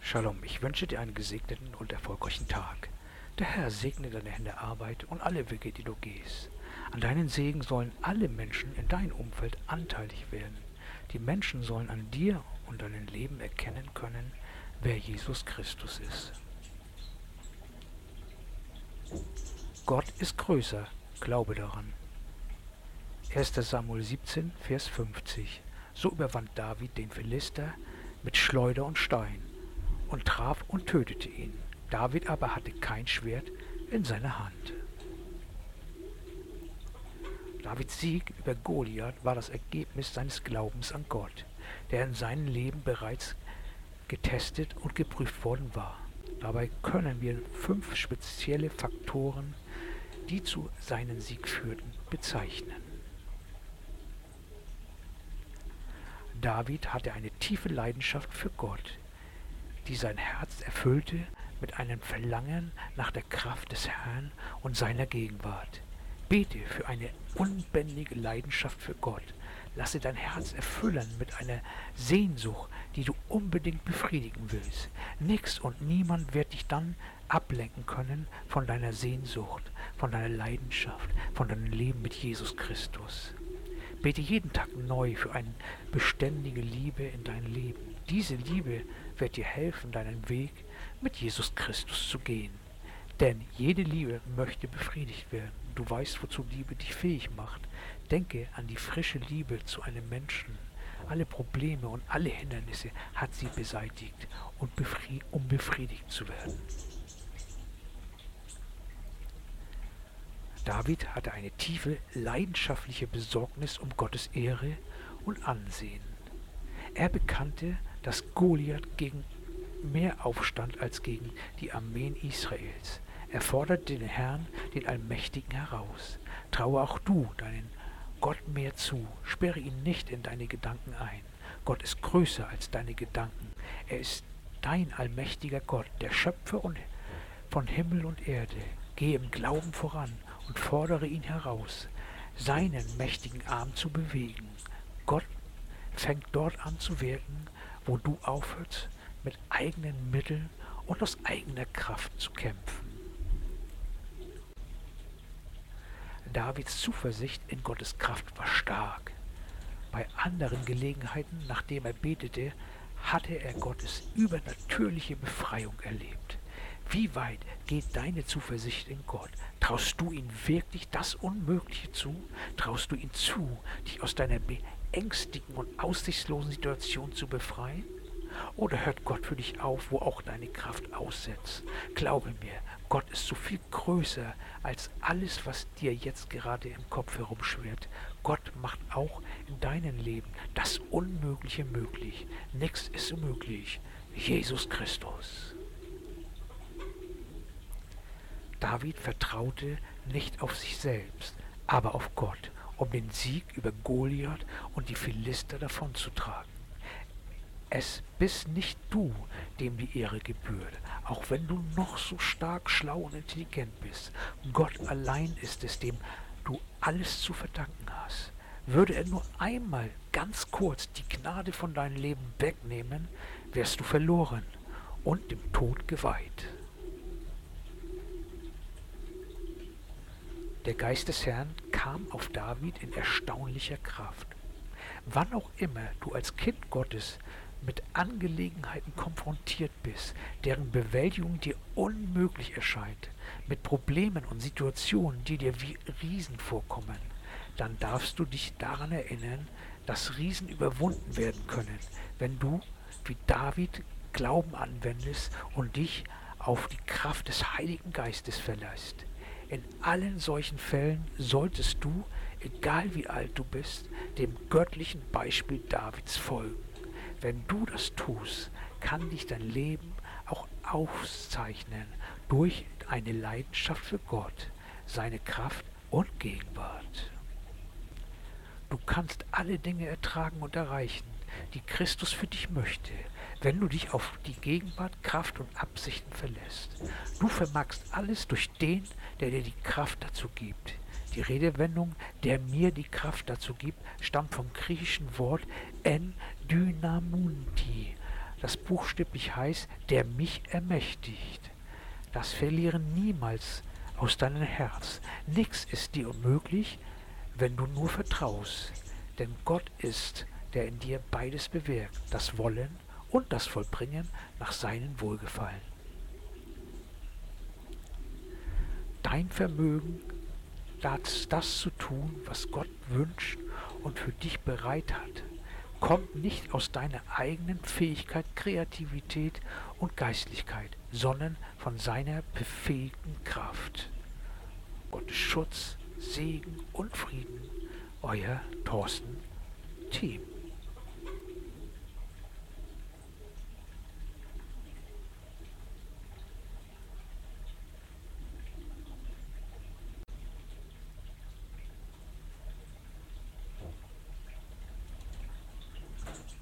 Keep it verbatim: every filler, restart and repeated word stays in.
Shalom, ich wünsche dir einen gesegneten und erfolgreichen Tag. Der Herr segne deine Hände Arbeit und alle Wege, die du gehst. An deinen Segen sollen alle Menschen in deinem Umfeld anteilig werden. Die Menschen sollen an dir und deinem Leben erkennen können, wer Jesus Christus ist. Gott ist größer, glaube daran. erster Samuel siebzehn, Vers fünfzig. So überwand David den Philister mit Schleuder und Stein und traf und tötete ihn. David aber hatte kein Schwert in seiner Hand. Davids Sieg über Goliath war das Ergebnis seines Glaubens an Gott, der in seinem Leben bereits getestet und geprüft worden war. Dabei können wir fünf spezielle Faktoren, die zu seinem Sieg führten, bezeichnen. David hatte eine tiefe Leidenschaft für Gott, die sein Herz erfüllte mit einem Verlangen nach der Kraft des Herrn und seiner Gegenwart. Bete für eine unbändige Leidenschaft für Gott. Lasse dein Herz erfüllen mit einer Sehnsucht, die du unbedingt befriedigen willst. Nichts und niemand wird dich dann ablenken können von deiner Sehnsucht, von deiner Leidenschaft, von deinem Leben mit Jesus Christus. Bete jeden Tag neu für eine beständige Liebe in dein Leben. Diese Liebe wird dir helfen, deinen Weg mit Jesus Christus zu gehen. Denn jede Liebe möchte befriedigt werden. Du weißt, wozu Liebe dich fähig macht. Denke an die frische Liebe zu einem Menschen. Alle Probleme und alle Hindernisse hat sie beseitigt, um befriedigt zu werden. David hatte eine tiefe, leidenschaftliche Besorgnis um Gottes Ehre und Ansehen. Er bekannte, dass Goliath gegen mehr aufstand als gegen die Armeen Israels. Er forderte den Herrn, den Allmächtigen, heraus. Traue auch du deinen Gott mehr zu. Sperre ihn nicht in deine Gedanken ein. Gott ist größer als deine Gedanken. Er ist dein allmächtiger Gott, der Schöpfer und von Himmel und Erde. Gehe im Glauben voran und fordere ihn heraus, seinen mächtigen Arm zu bewegen. Gott fängt dort an zu wirken, wo du aufhörst, mit eigenen Mitteln und aus eigener Kraft zu kämpfen. Davids Zuversicht in Gottes Kraft war stark. Bei anderen Gelegenheiten, nachdem er betete, hatte er Gottes übernatürliche Befreiung erlebt. Wie weit geht deine Zuversicht in Gott? Traust du ihm wirklich das Unmögliche zu? Traust du ihm zu, dich aus deiner beängstigenden und aussichtslosen Situation zu befreien? Oder hört Gott für dich auf, wo auch deine Kraft aussetzt? Glaube mir, Gott ist so viel größer als alles, was dir jetzt gerade im Kopf herumschwirrt. Gott macht auch in deinem Leben das Unmögliche möglich. Nichts ist unmöglich. Jesus Christus. David vertraute nicht auf sich selbst, aber auf Gott, um den Sieg über Goliath und die Philister davonzutragen. Es bist nicht du, dem die Ehre gebührt, auch wenn du noch so stark, schlau und intelligent bist. Gott allein ist es, dem du alles zu verdanken hast. Würde er nur einmal ganz kurz die Gnade von deinem Leben wegnehmen, wärst du verloren und dem Tod geweiht. Der Geist des Herrn kam auf David in erstaunlicher Kraft. Wann auch immer du als Kind Gottes mit Angelegenheiten konfrontiert bist, deren Bewältigung dir unmöglich erscheint, mit Problemen und Situationen, die dir wie Riesen vorkommen, dann darfst du dich daran erinnern, dass Riesen überwunden werden können, wenn du, wie David, Glauben anwendest und dich auf die Kraft des Heiligen Geistes verlässt. In allen solchen Fällen solltest du, egal wie alt du bist, dem göttlichen Beispiel Davids folgen. Wenn du das tust, kann dich dein Leben auch auszeichnen durch eine Leidenschaft für Gott, seine Kraft und Gegenwart. Du kannst alle Dinge ertragen und erreichen, die Christus für dich möchte, wenn du dich auf die Gegenwart, Kraft und Absichten verlässt. Du vermagst alles durch den, der dir die Kraft dazu gibt. Die Redewendung, der mir die Kraft dazu gibt, stammt vom griechischen Wort en dynamunti, das buchstäblich heißt, der mich ermächtigt. Das verliere niemals aus deinem Herz. Nichts ist dir unmöglich, wenn du nur vertraust. Denn Gott ist, der in dir beides bewirkt, das Wollen und das Vollbringen nach seinem Wohlgefallen. Dein Vermögen, das, das zu tun, was Gott wünscht und für dich bereit hat, kommt nicht aus deiner eigenen Fähigkeit, Kreativität und Geistlichkeit, sondern von seiner befähigten Kraft. Gottes Schutz, Segen und Frieden, euer Thorsten Thiem.